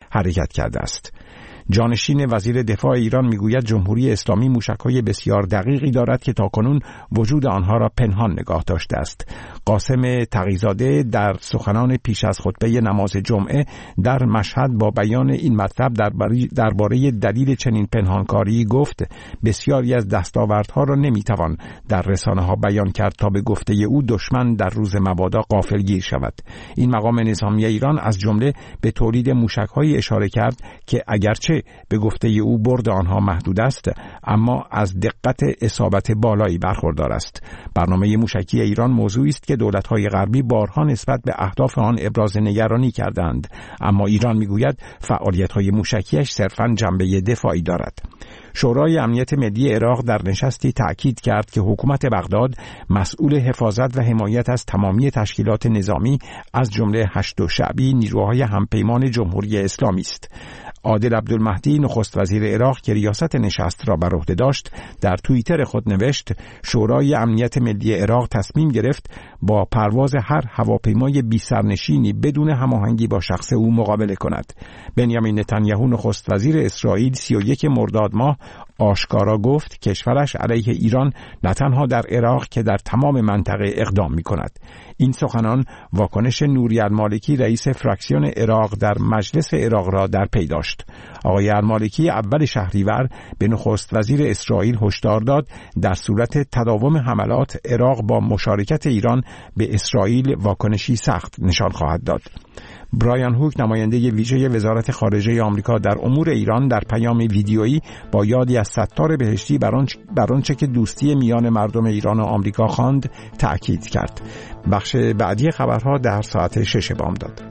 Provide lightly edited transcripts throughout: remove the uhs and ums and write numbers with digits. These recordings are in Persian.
حرکت کرده است. جانشین وزیر دفاع ایران میگوید جمهوری اسلامی موشک‌های بسیار دقیقی دارد که تاکنون وجود آنها را پنهان نگاه داشته است. قاسم تقی‌زاده در سخنان پیش از خطبه نماز جمعه در مشهد با بیان این مطلب درباره دلیل چنین پنهانکاری گفت بسیاری از دستاوردها را نمیتوان در رسانه‌ها بیان کرد تا به گفته او دشمن در روز مبادا غافلگیر شود. این مقام نظامی ایران از جمله به تولید موشک‌های اشاره کرد که اگرچه به گفته او برد آنها محدود است اما از دقت اصابت بالایی برخوردار است. برنامه موشکی ایران موضوعی است که دولت‌های غربی بارها نسبت به اهداف آن ابراز نگرانی کردند، اما ایران میگوید فعالیت‌های موشکیش صرفاً جنبه دفاعی دارد. شورای امنیت ملی عراق در نشستی تأکید کرد که حکومت بغداد مسئول حفاظت و حمایت از تمامی تشکیلات نظامی از جمله هشت شعبی نیروهای همپیمان جمهوری اسلامی است. عادل عبدالمهدی نخست وزیر عراق که ریاست نشست را بر عهده داشت در توییتر خود نوشت شورای امنیت ملی عراق تصمیم گرفت با پرواز هر هواپیمای بی سرنشینی بدون هماهنگی با شخص او مقابله کند. بنیامین نتانیاهو نخست وزیر اسرائیل 31 مرداد ماه آشکارا گفت کشورش علیه ایران نه تنها در عراق که در تمام منطقه اقدام می کند. این سخنان واکنش نوری المالکی رئیس فراکسیون عراق در مجلس عراق را در پی داشت. آقای المالکی اول شهریور به نخست وزیر اسرائیل هشدار داد در صورت تداوم حملات عراق با مشارکت ایران به اسرائیل واکنشی سخت نشان خواهد داد. برایان هوک نماینده ویژه وزارت خارجه آمریکا در امور ایران در پیام ویدیویی با یادی از ستار بهشتی بر آنچه که دوستی میان مردم ایران و آمریکا خواند تأکید کرد. بخش بعدی خبرها در ساعت 6 بامداد.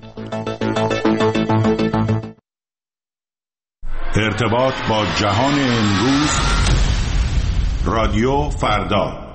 ارتباط با جهان امروز رادیو فردا.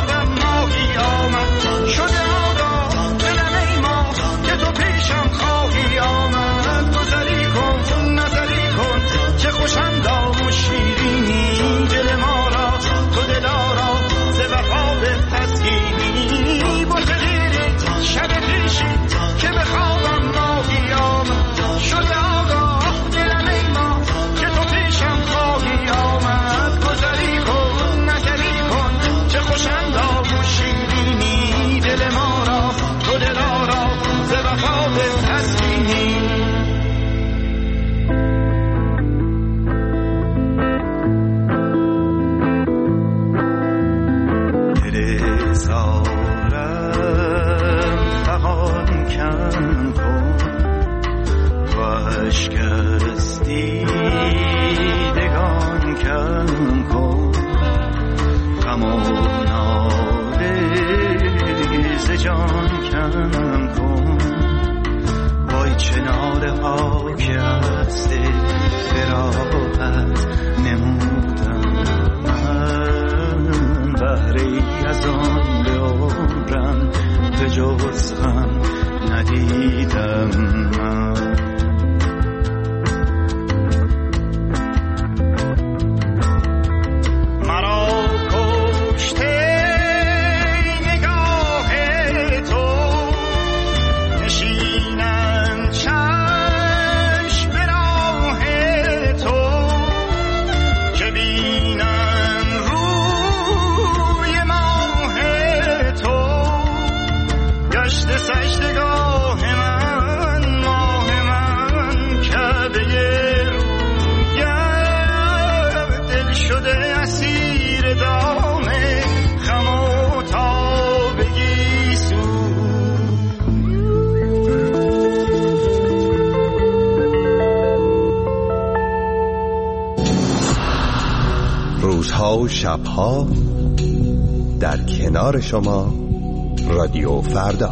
شده آگاه دلم ای ما که تو پیشم خواه اشکست دیدگان کم کن، غم و ناله ز جان کم کن. وای چه ناله ها که از دل به راحت نمودم من، بهره ای از آن به عمرم به جز غم ندیدم من. روزها و شبها در کنار شما رادیو فردا.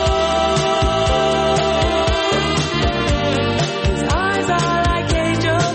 Eyes are like angels.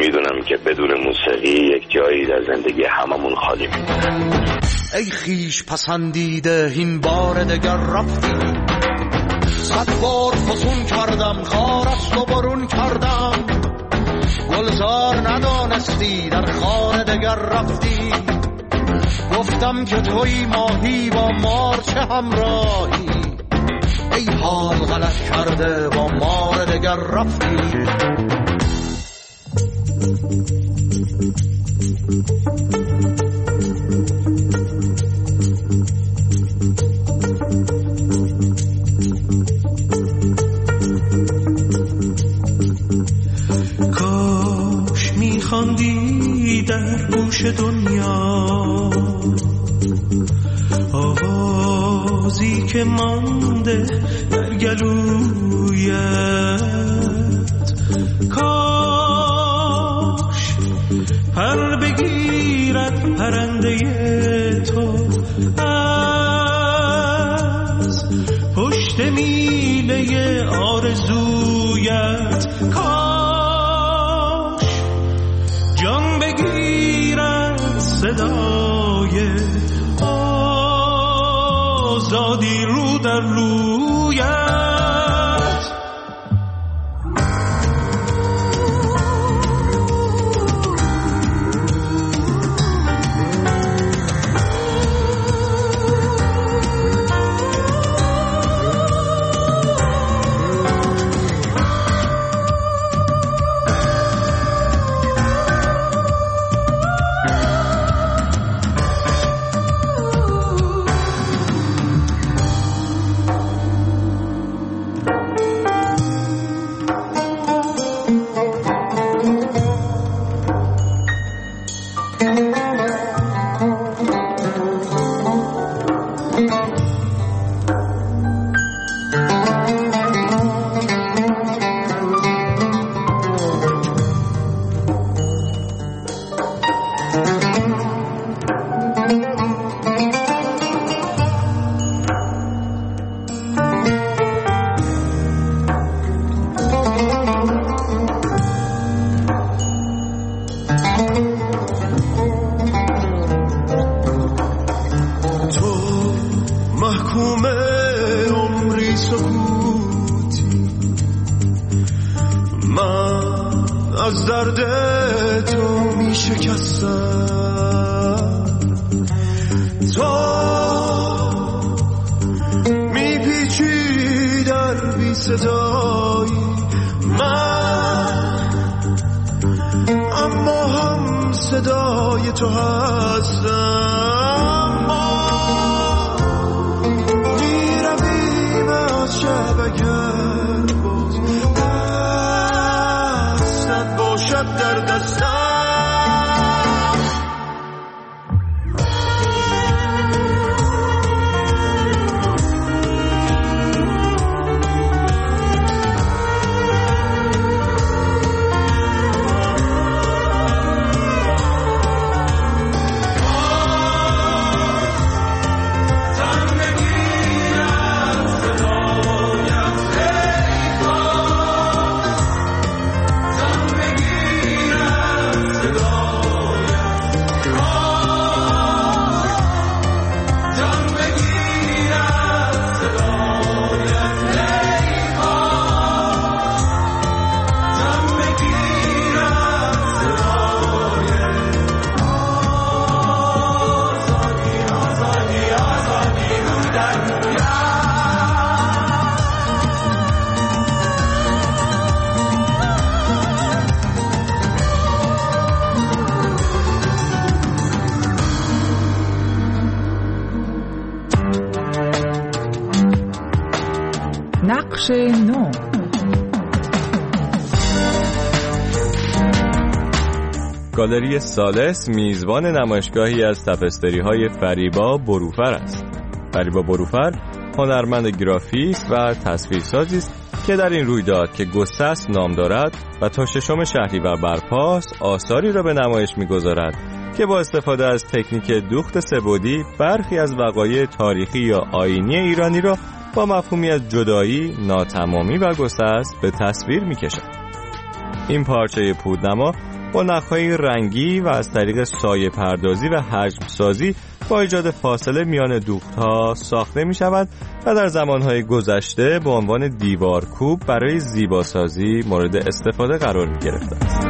میدونم که بدون موسیقی یک جایی در زندگی هممون خالی میمونه. ای خیش پسندیده این بار دگر رفتی، 100 بار فسون کردم خار است و برون کردم، گلزار ندانستی در خار دگر رفتی، گفتم که توی ماهی با مار چه همراهی، ای حال غلط کرده با مار دگر رفتی. کاش میخواندی در گوش دنیا آوازی که مانده در گلویت، کاش پر بگیرد پرنده تو از پشت میله آرزویت، کاش جان بگیرد صدای آزادی رو در رویت. از درد تو می شکستم، تو می پیچی در بی صدایی من، اما هم صدای تو هستم. ما می رویم از شب اگر باز دستت باشد در دستم. نقش نو. گالری ثالث میزبان نمایشگاهی از تپستری‌های فریبا بروفر است. فریبا بروفر هنرمند گرافیک و تصویرسازی است که در این رویداد که گسست نام دارد و تا 6 شهریور برپاست آثاری را به نمایش می‌گذارد که با استفاده از تکنیک دوخت سه‌بعدی برخی از وقایع تاریخی یا آیینی ایرانی را با مفهومی از جدایی، ناتمامی و گسست به تصویر می‌کشد. این پارچه پودنما با نخ‌های رنگی و از طریق سایه پردازی و حجم سازی با ایجاد فاصله میان دوخت‌ها ساخته می‌شود و در زمان‌های گذشته به عنوان دیوارکوب برای زیباسازی مورد استفاده قرار می‌گرفته است.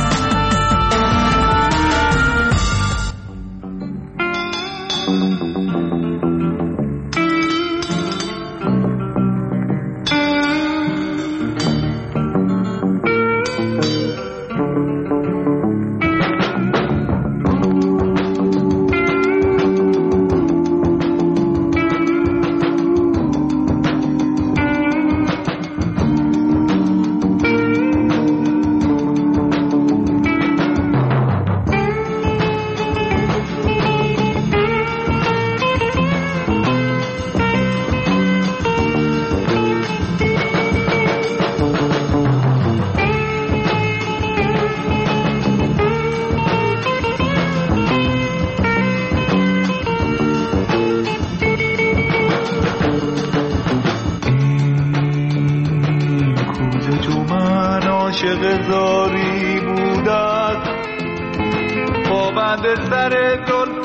عاشق زاری بودت پابند سر زلف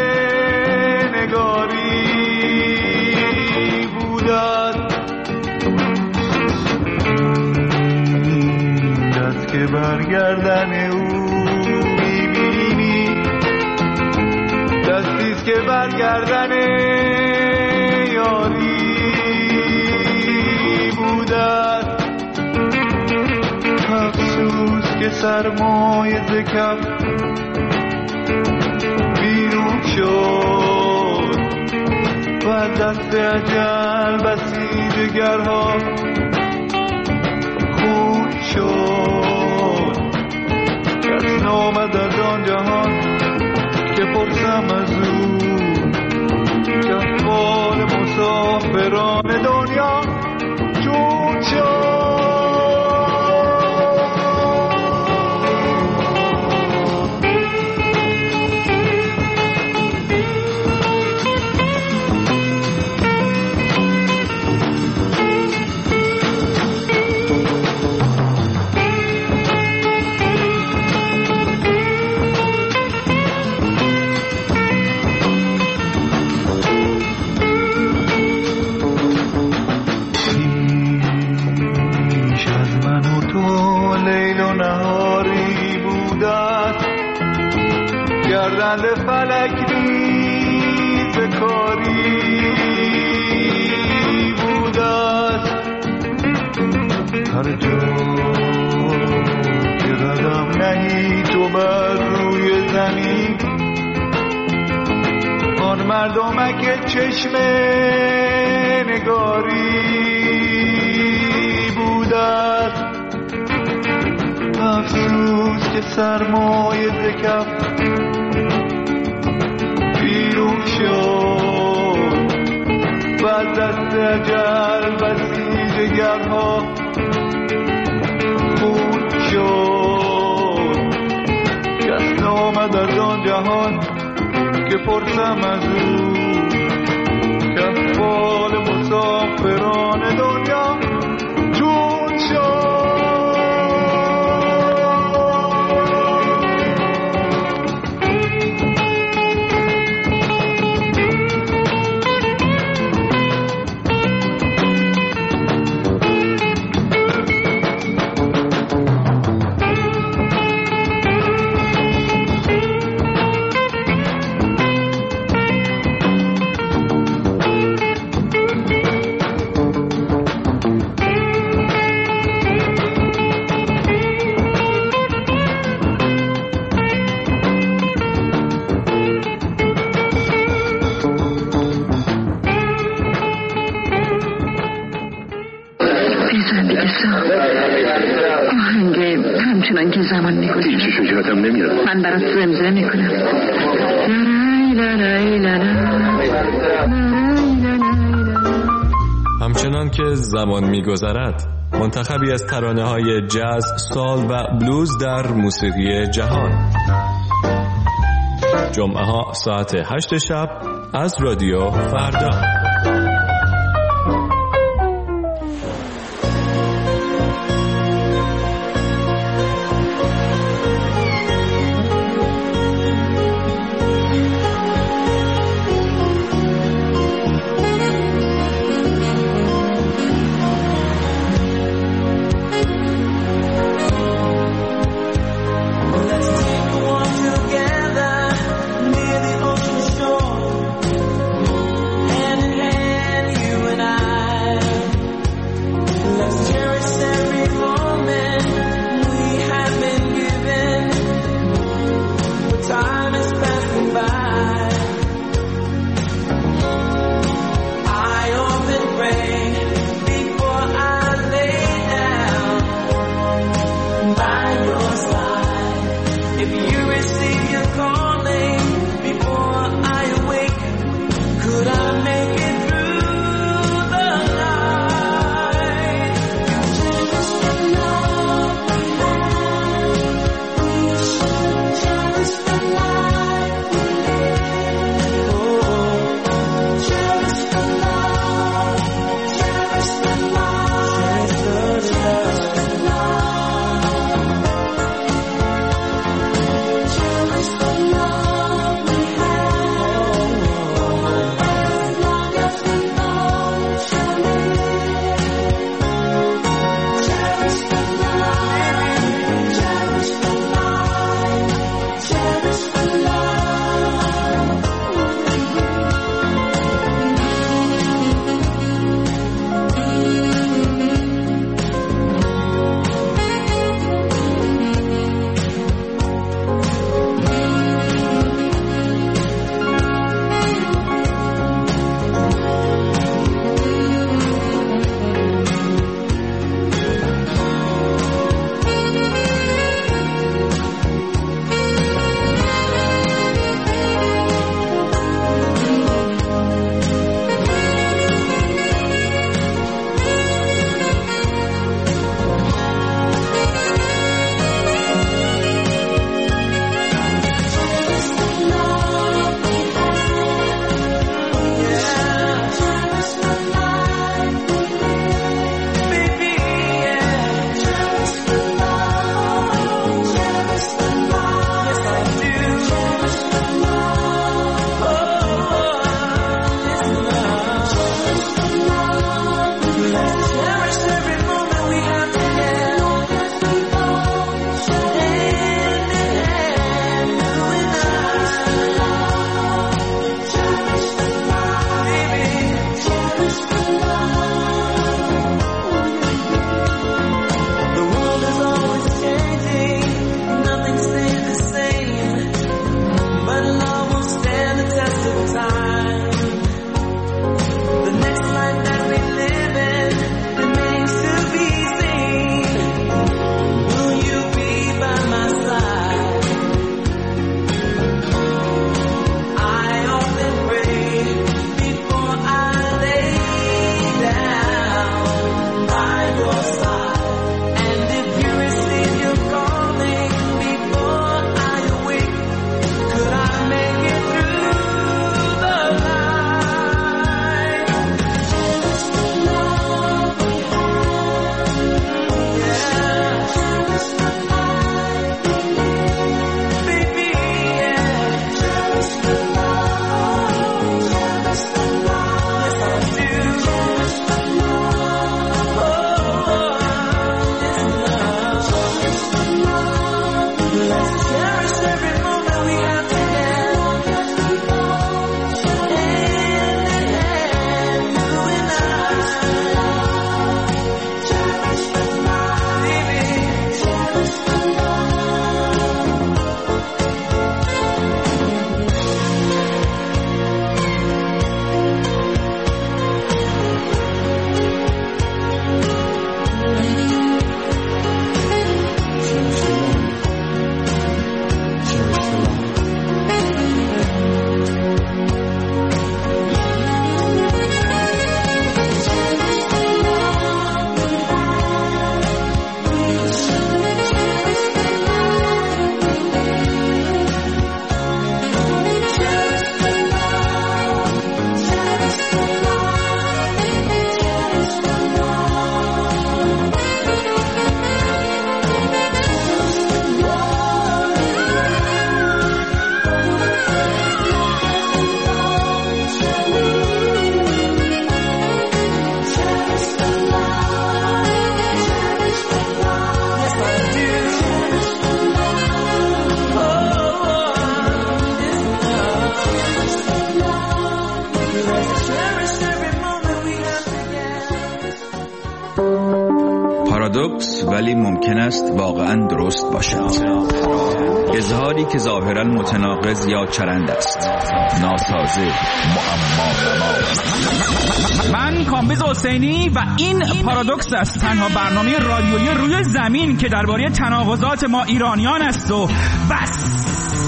نگاری بودت دست که برگردن او میبینی دستیست که برگردن یاری بودت افسوس که سرمایه ز کف بیرون شد و دست اجل بسی دگرها خون شد کس نامد از آن جهان که پرسم از او که احوال مسافران دنیا چون شد. گردند فلک نیز کاری بود است هر جا که قدم نهی تو بر روی زمین آن مردمک چشم نگاری بود است. افسوس که سرمایه ز کف بیرون شد و دست اجل بسی جگرها خون شد کس نامد از آن جهان که پرسم از او که احوال مسافران دنیا چون شد. همچنان که زمان میگذره هیچی شجاعتم نمیاد. من برات زمزمه میکنم همچنان که زمان میگذرد منتخبی از ترانه‌های جاز، سال و بلوز در موسیقی جهان. جمعه ها ساعت 8 شب از رادیو فردا. پارادوکس ولی ممکن است واقعا درست باشد. اظهاری که ظاهرا متناقض یا چرند است، ناسازه، معما. من کامبیز حسینی و این پارادوکس است، تنها برنامه رادیویی روی زمین که درباره تناقضات ما ایرانیان است و بس.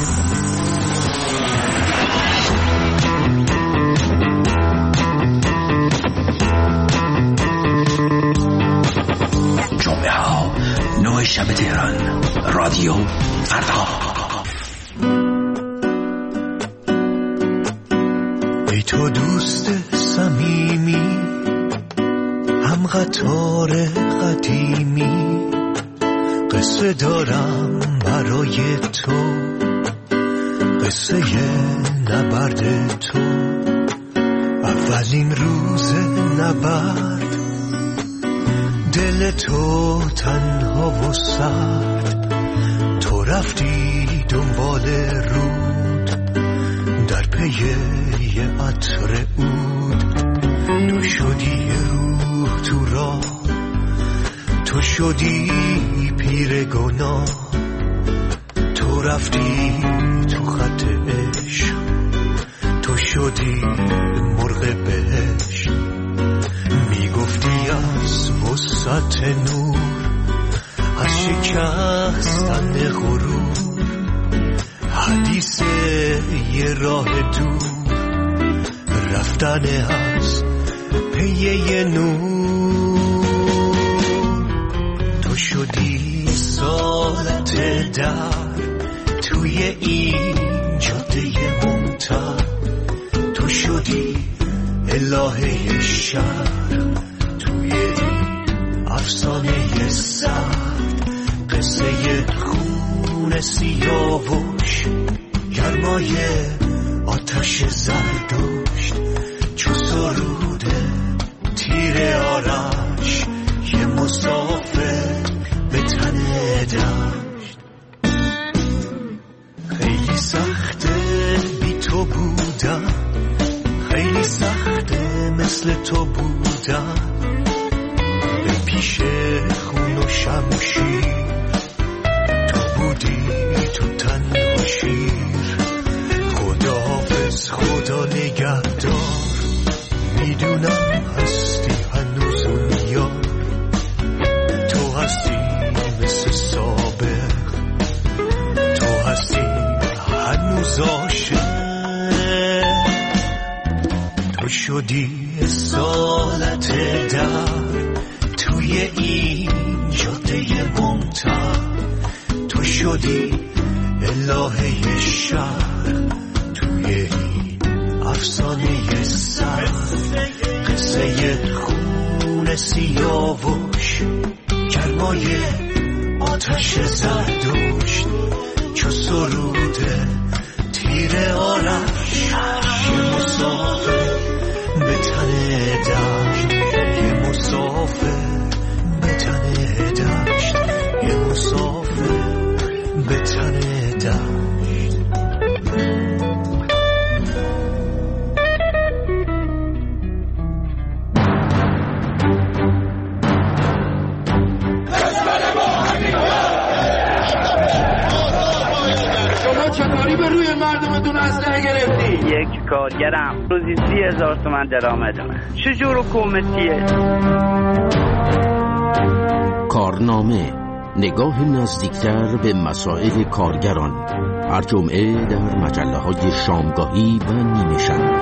جمعه ها 9 شب تهران، رادیو فردا. ای تو دوست صمیمی، هم قطار قدیمی، قصه دارم برای تو، قصه نبرد تو. اولین روز نبرد، دل تو تنها و سرد، تو رفتی دنبال رود، در پی یه عطر عود. تو شدی روح تو راه، تو شدی پیر گناه، تو رفتی تو خط عشق، تو شدی مرغ بهشت. میگفتی از وسعت نور، از شکستن غرور، حدیث یه راه دور، رفتن از پی یه نور. تو شدی سالت در توی این جاده ممتد، تو شدی الهه شهر توی این افسانه سرد. قصه خون سیاوش، گرمای آتش زردشت، چو سروده تیر آرش، یه مسافر به تن دشت. خیلی سخته بی تو بودم، خیلی سخته مثل تو بودم، به پیش خون و شمشیر، تو بودی تو تن و شیر. خداحافظ، خدا نگهدار، میدونم هستی هنوز اون یار، تو هستی مثل سابق، تو هستی هنوز عاشق. تو شدی سالت در توی این جاده ممتد، تو شدی الهه شهر توی این افسانه سرد. قصه خون سیاوش، گرمای آتش زردشت، چو سروده تیر آرش، یه مسافر به تن دشت، یه مسافر به تن دشت، یه مسافر به تن دشت. شما چطوری به روی مردمتون اسلحه گرفتی؟ یک کارگرم روزی 30,000 تومان درآمدمه. چجور حکومتیه؟ کارنامه، نگاه نزدیکتر به مسائل کارگران، هر جمعه در مجله‌های شامگاهی و نیمه شب.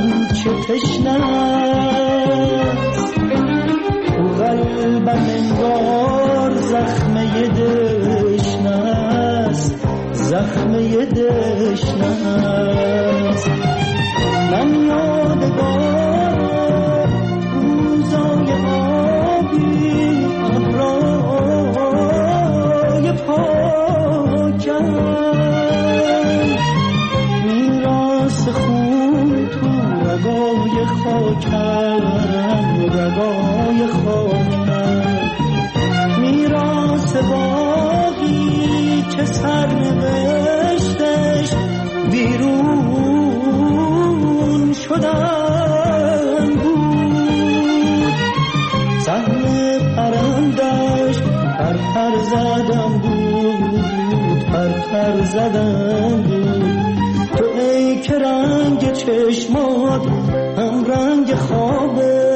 تشنه است، قلبم انگار زخمه دشنست. من یادگار روزای آبی ابرای پاکم، میراث خون تو رگای خاکم، رگای خاکم، میراث باقی که سرنوشتش بیرون شدن بود. سهم پرندش پر زدن بود، پر زدن بود. تو ای که رنگ چشمات هم رنگ خوابه،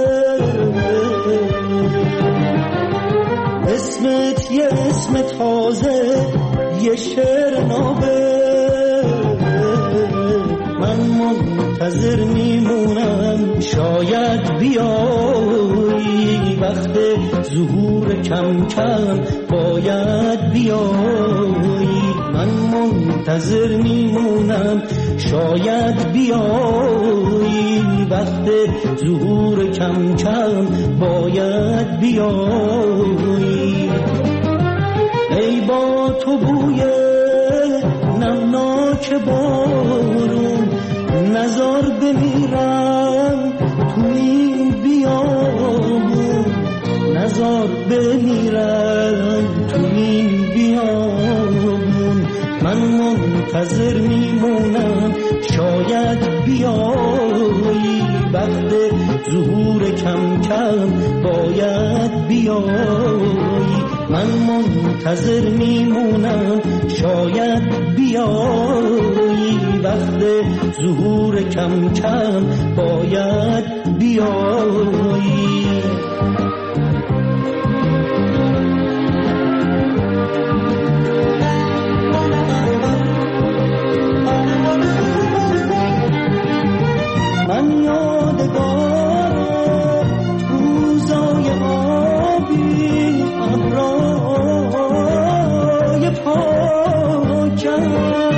اسمت یه اسم تازه، یه شعر نابه. من منتظر میمونم شاید بیایی، وقت ظهور کم کم باید بیایی. من منتظر میمونم شاید بیایی، وقت ظهور کم کم باید بیایی. ای با تو بوی نمناک بارون، نزار بمیرم تو این بیابون، نزار بمیرم تو این بیابون. من منتظر میمونم شاید بیایی، وقت ظهور کم کم باید بیایی. من منتظر میمونم شاید بیایی، وقت ظهور کم کم باید بیایی. من یادگار روزای آبی ابرای پاکم،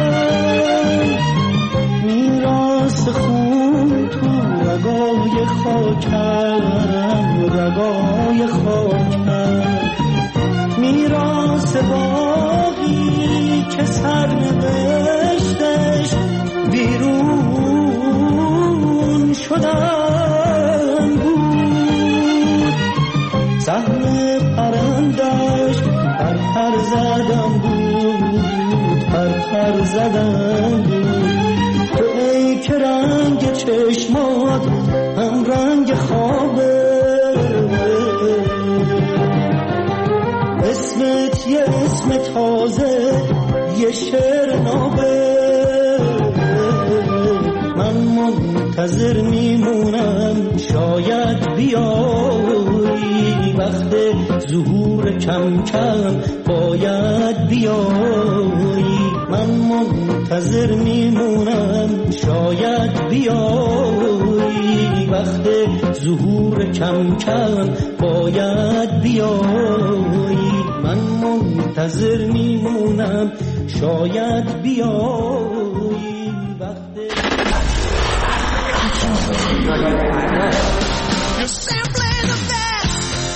میراث خون تو رگای خاکم، رگای خاکم، میراث باقی که سرنوشتش بیرون شدن بود. سهم پرندش پر زدن بود، پر زدن بود. تو ای که رنگ چشمات هم رنگ خوابه، اسمت یه اسم تازه، یه شعر نابه. من منتظر میمونم شاید بیایی، وقت ظهور کم کم باید بیایی. من منتظر میمونم شاید بیایی، وقت ظهور کم کم باید بیایی. من منتظر میمونم شاید بیایی، وقت You're simply the best.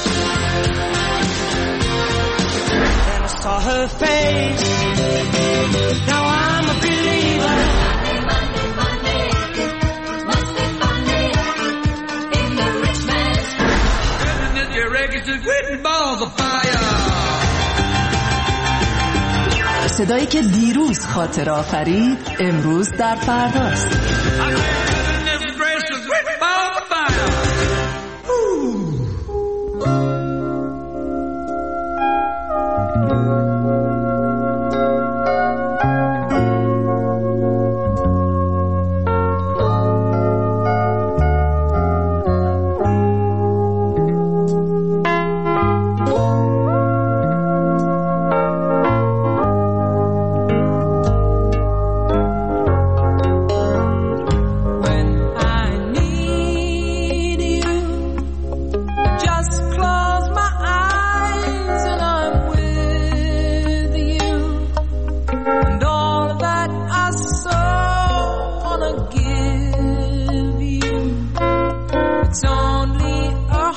Then I saw her face. Now I'm a believer. Monday, must be funny in the rich man's house. Isn't it your records and written balls of fire? صدایی که دیروز خاطر آفرید امروز در فرداست.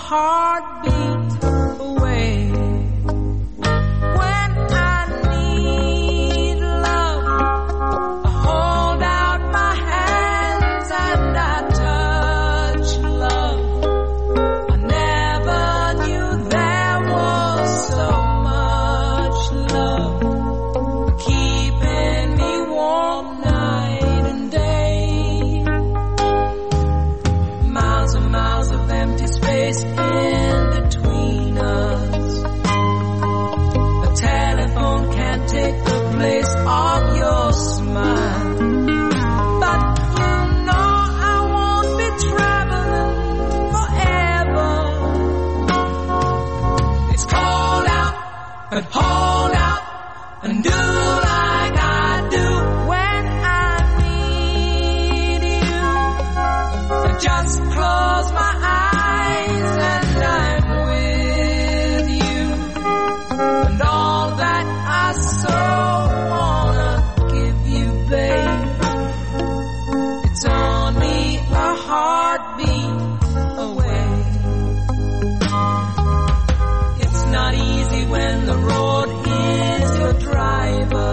heartbeat away. When I need love, I hold out my hands and I touch love. I never knew there was so much love, keeping me warm night and day. Miles and miles of empty space in between us. A telephone can't take the place of your smile. But you know I won't be traveling forever. It's call out and hold out and do like I do when I need you. I just close my eyes and I'm with you. And all that I so wanna give you, babe, it's only a heartbeat away. It's not easy when the road is your driver.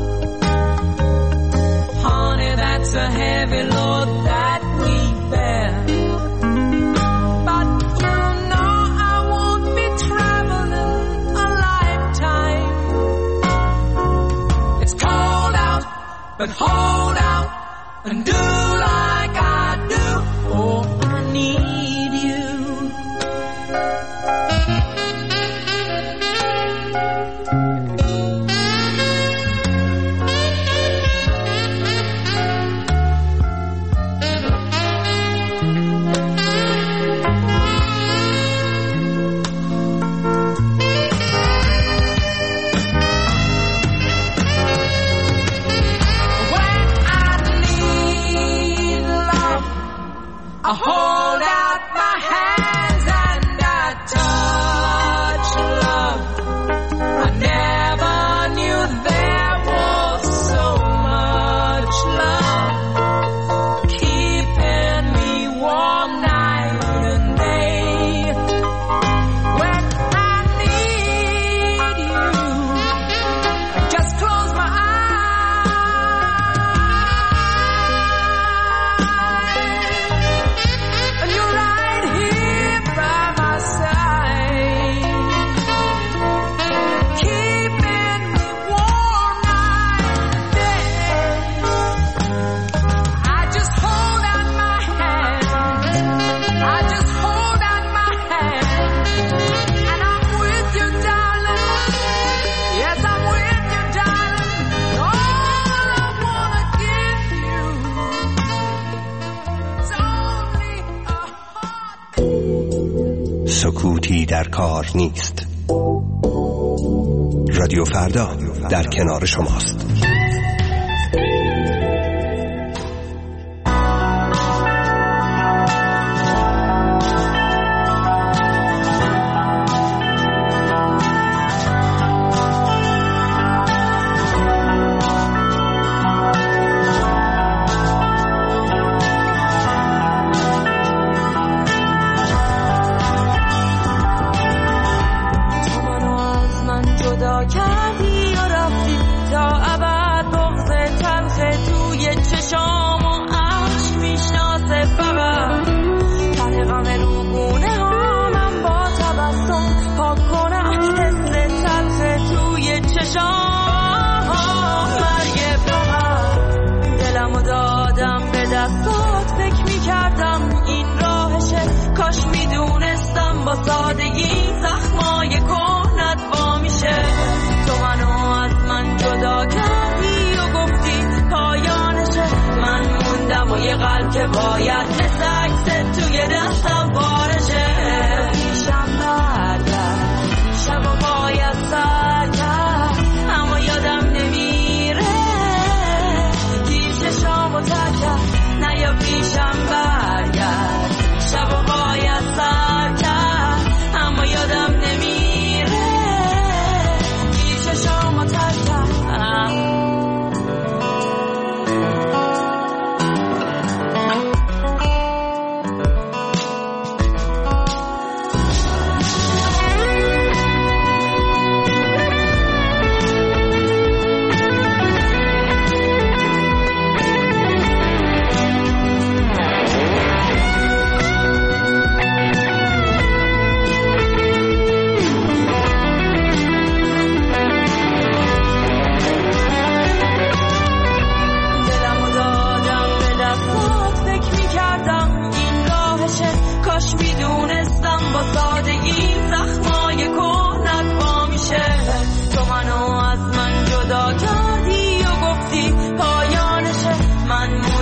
Honey, that's a heavy load that we bear. But you know I won't be traveling a lifetime. It's cold out, but hold out and do like I do. Oh, I need you. When I need love, I hold out my hands and I touch love. I never knew there was so much love, keeping me warm night and day. When I need you, I just close my eyes, and you're right here by my side, keeping me warm night and day. I just hold out my hand, I just hold out my hand, and I'm with you, darling. Yes, I'm with you, darling. All I wanna give you is only a heart. سکوتی در کار نیست. رادیو فردا در کنار شماست. تو منو از من جدا کردی و رفتی تا ابد. بغض تلخ توی چشام و عشق میشناسه فقط. ته غم روگونه هامم با تبسم پاک کنم حس تلخ توی چشام. مرگ فقط دلمو دادم به دستات، فکر میکردم این راهشه. کاش میدونستم با سادگی زخمای کهنت وا میشه. تو منو از من جدا کردی و گفتی پایانشه. من موندم و یه قلب که باید مثل عکست توی دستم بارشه. پیشم برگرد شب و باید سر کرد، اما یادم نمیره چشامو تر کرد. نه یا پیشم برگرد شب و باید سر کرد، اما یادم نمیره چشامو تر کرد.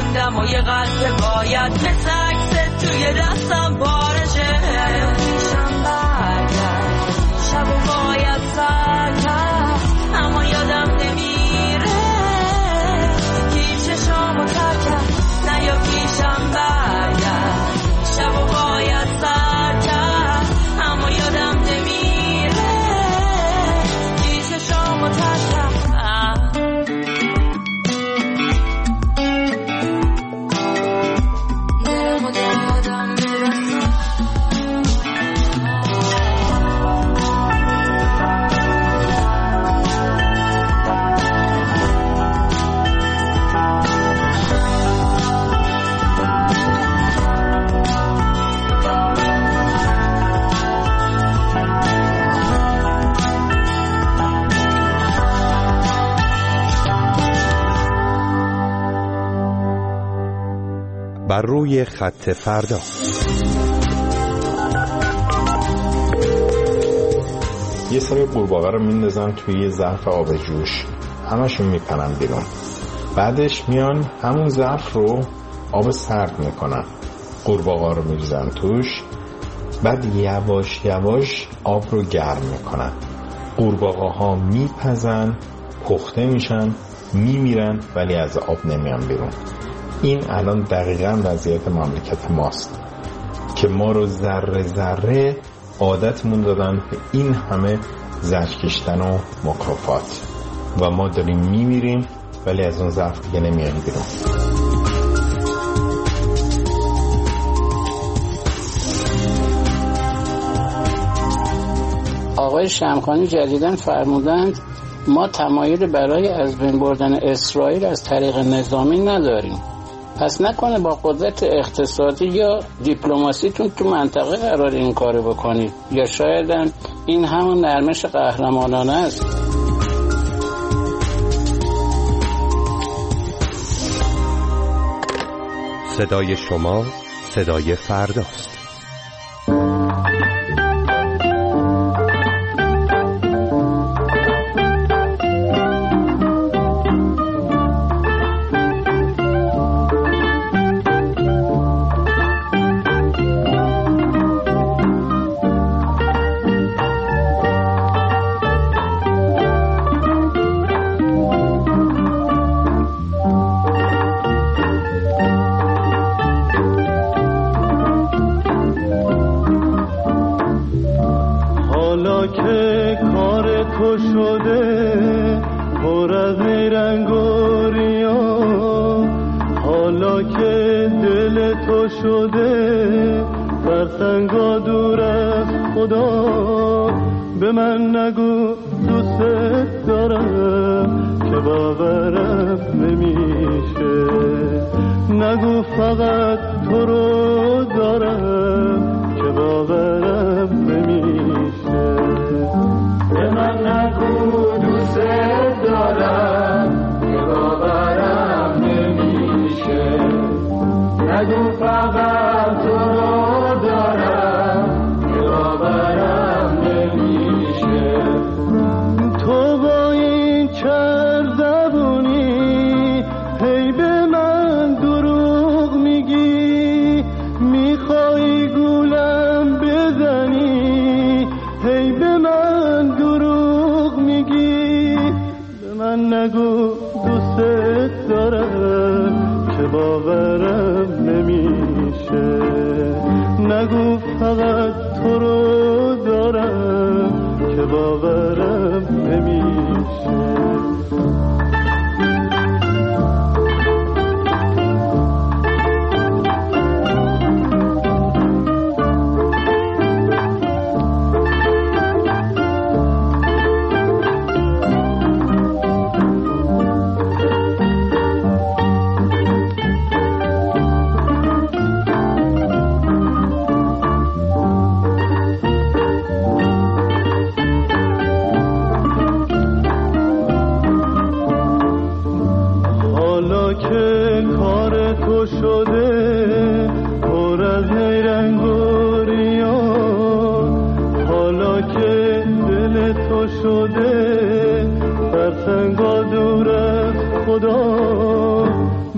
موندم و یه قلب که باید مثل عکست توی دستم بارشه پیشم برگرد شب و باید سر کرد اما یادم نمیره کی چشامو تر کرد نه یا پیشم برگرد شب و باید سر کرد اما یادم نمیره کی چشامو تر کرد بر روی خط فردا. یه سری قورباغه رو میندازن توی یه ظرف آب جوش، همشون میپرن بیرون. بعدش میان همون ظرف رو آب سرد میکنن، قورباغه رو میریزن توش، بعد یواش یواش آب رو گرم میکنن. قورباغه ها میپزن، پخته میشن، میمیرن ولی از آب نمیان بیرون. این الان دقیقاً وضعیت مملکت ماست که ما رو ذره ذره عادتمون دادن به این همه زجر کشیدن و مکافات و ما داریم میمیریم ولی از اون ظرف دیگه نمیایم بیرون. آقای شمخانی جدیداً فرمودند ما تمایل برای از بین بردن اسرائیل از طریق نظامی نداریم. پس نکنه با قدرت اقتصادی یا دیپلماسیتون تو منطقه قرار این کارو بکنید، یا شاید این همون نرمش قهرمانانه است. صدای شما صدای فرداست.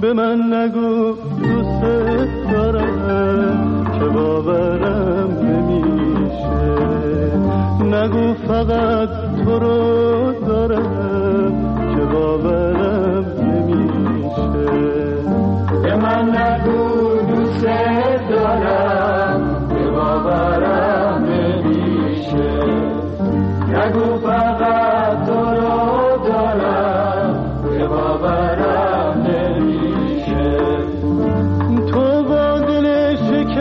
به من نگو دوست دارم که باورم نمیشه، نگو فقط تو رو دارم که باورم نمیشه. به من نگو دوست دارم که باورم نمیشه، نگو فقط تو رو دارم که باورم نمیشه. تو با دل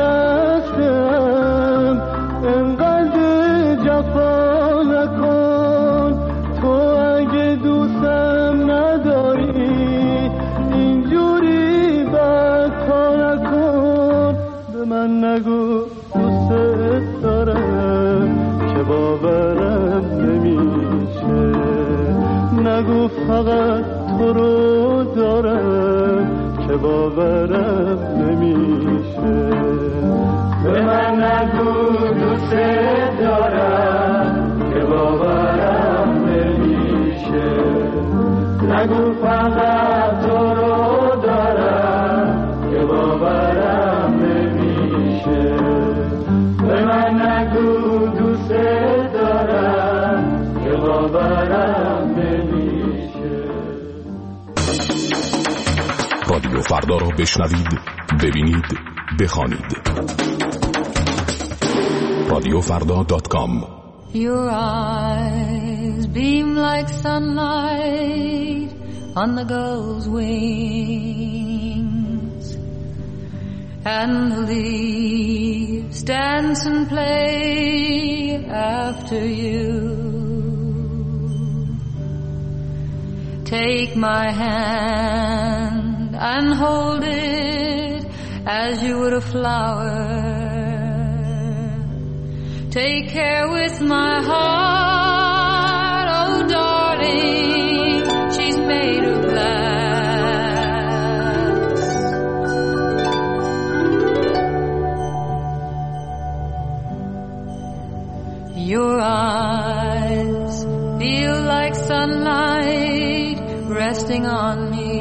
شکستم انقدر جفا نکن، تو اگه دوستم نداری اینجوری بدکا نکن. به من نگو دوست دارم که باورم نمیشه، نگو فقط تو رو دارم که باورم نمیشه. به من نگو دوست دارم که باورم نمیشه، نگو فقط تو رو دارم که باورم نمیشه. به من نگو دوست دارم که باورم نمیشه. رادیو فردا را بشنوید، ببینید، بخوانید. radiofrda.com. Your eyes beam like sunlight on the gull's wings, and the leaves dance and play after you. Take my hand and hold it as you would a flower. Take care with my heart, oh darling, she's made of glass. Your eyes feel like sunlight resting on me,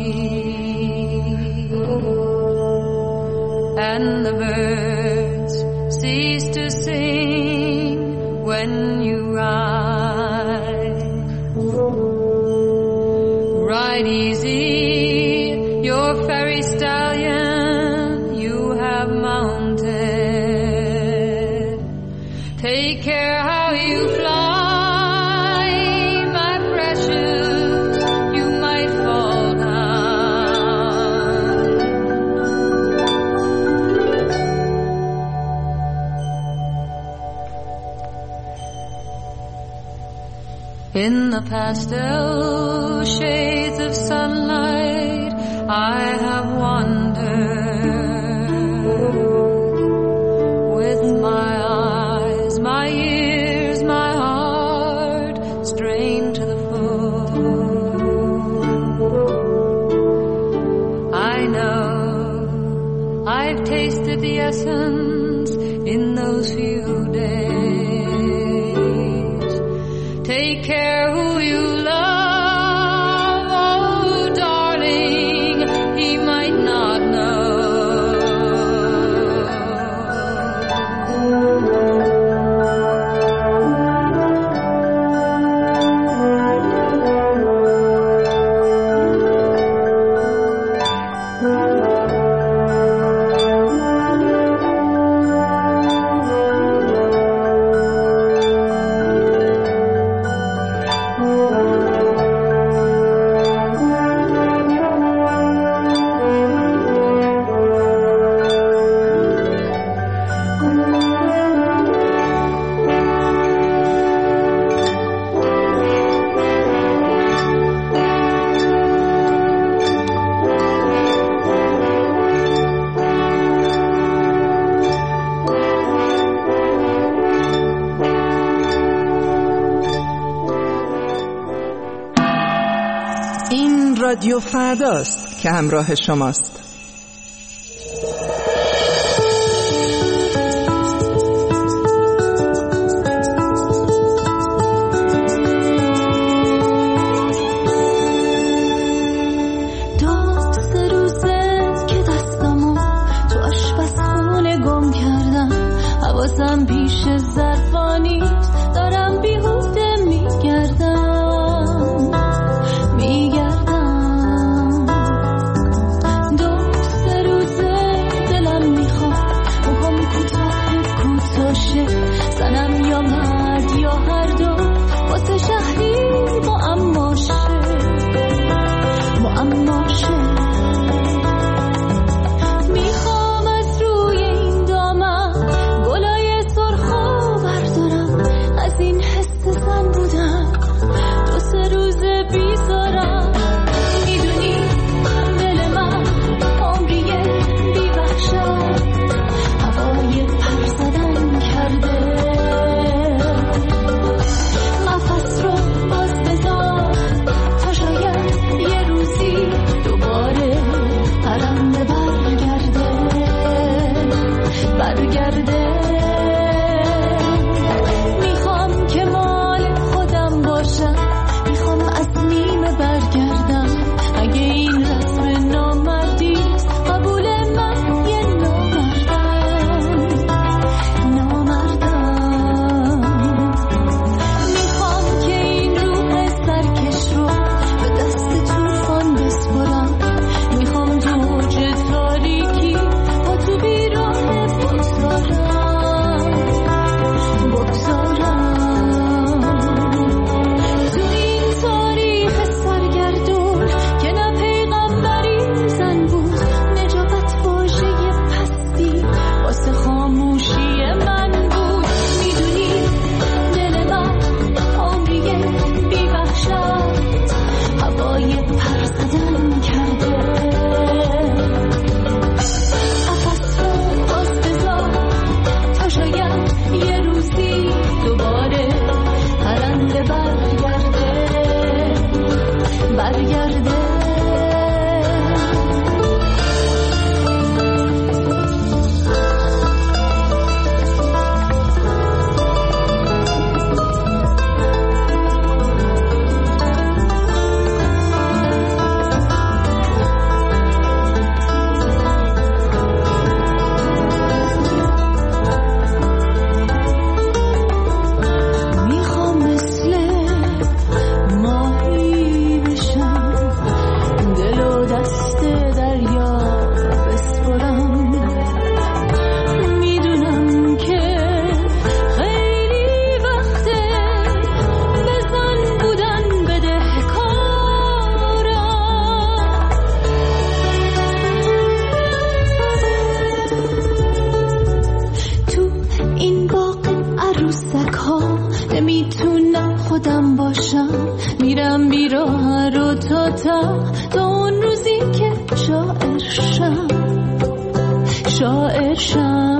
and the birds cease to sing when you ride. Ride easy, your fairy stallion you have mounted. Take care how you fly, my precious, you might fall down. In the pastel shades of sunlight I have wandered, with my eyes, my ears, my heart strained to the full. I know I've tasted the essence in those few days. Take care who you love, oh darling, he might not know. رادیو فرداست که همراه شماست. دوست روز قلبم پیش ظرفانیست، دارم بیهوده میگردم دو سه روزه دلم میخواد موهام کوتاه شه، زنم یا مرد یا هر دو، واسه شهری معما شه میخوام از روی این دامن گلای سرخو بردارم، از این حس زن بودم دو سه روزه بیزارم. میدونی دل من عمریه بی وحشت هوای پر زدن کرده، نفس رو باز بذار تا شاید یه روزی دوباره پرنده برگرده. میخوام که مال خودم باشم، میخوام از نیمه برگردم، اگه این رسم نامردیست قبول من یه نامردم. میخوام که این روح سرکش رو به دست طوفان بسپرم، میخوام تو اوج تاریکی با تو بیراه بگذارم تو این تاریخ سرگردون که نه پیغمبری زن بود، نجابت واژه پستی واسه خاموشی من بود. میدونی دل من عمریه بی وحشت هوای پر زدن کرده، نفس رو باز بذار تا شاید یه روزی دوباره پرنده برگرده. میخوام مثل ماهی بشم، دل و دست دریا بسپرم. میدونم که خیلی وقته بزن بودن بدهکارم، تو این باغ عروسک ها نمیتونم خودم باشم، میرم بیراه رو تا اون روزی که شاعر شم